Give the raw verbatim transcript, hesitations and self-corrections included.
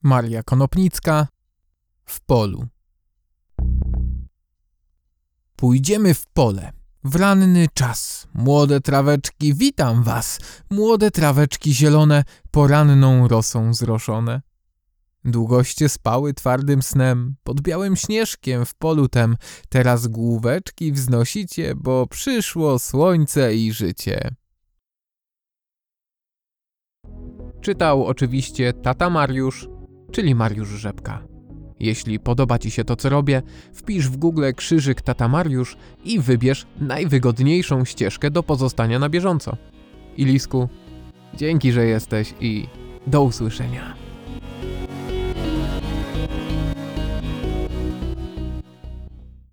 Maria Konopnicka. W polu. Pójdziemy w pole. W ranny czas. Młode traweczki, witam was. Młode traweczki zielone, poranną rosą zroszone. Długoście spały twardym snem, pod białym śnieżkiem w polu tem. Teraz główeczki wznosicie, bo przyszło słońce i życie. Czytał oczywiście tata Mariusz, czyli Mariusz Rzepka. Jeśli podoba ci się to, co robię, wpisz w Google krzyżyk tata Mariusz i wybierz najwygodniejszą ścieżkę do pozostania na bieżąco. Ilisku, dzięki, że jesteś i do usłyszenia.